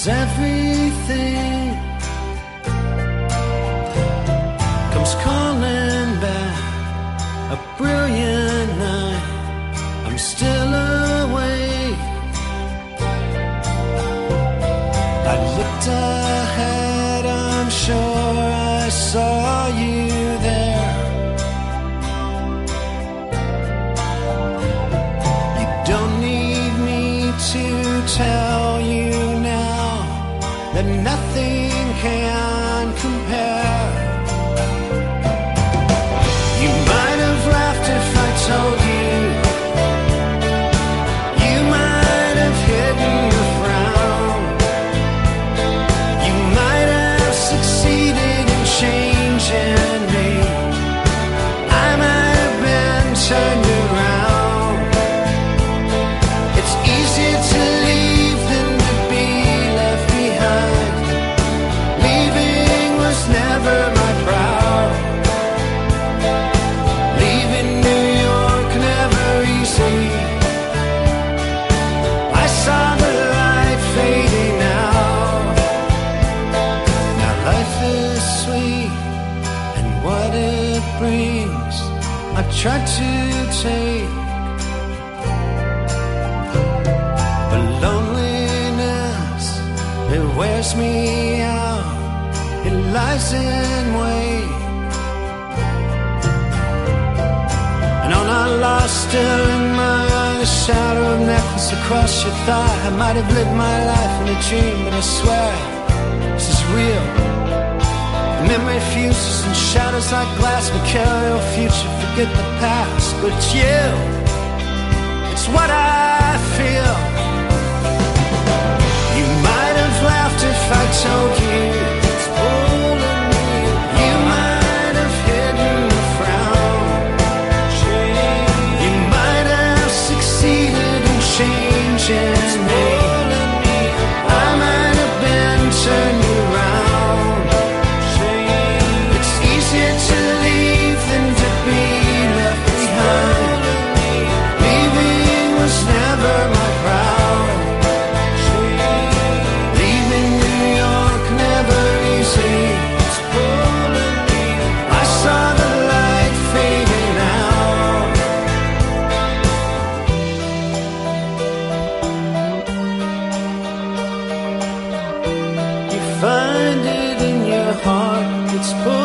everything comes calling back. A brilliant night, I'm still awake. I looked ahead, I'm sure I saw you there. You don't need me to tell you now that nothing can compare. You might have laughed if I told you. You might have hidden your frown. You might have succeeded in changing me. I might have been turned around. It's easier to leave than to be left behind. Leaving was never my proud. Leaving New York never easy. I saw the light fading out. Now life is sweet and what it brings I try to take. But loneliness, it wears me out. It lies in wait. And on our lost still in my eyes, shadow of necklace across your thigh. I might have lived my life in a dream, but I swear this is real. The memory fuses and shadows like glass. We carry our future, forget the past. But it's you, it's what I feel. You might have laughed if I told you it's pulling me. You might have hidden a frown. You might have succeeded in changing me. I might have been turned around. It's easier to leave than to be left behind. Leaving was never my proud. Leaving New York never easy. I saw the light fading out. You find it in your heart, it's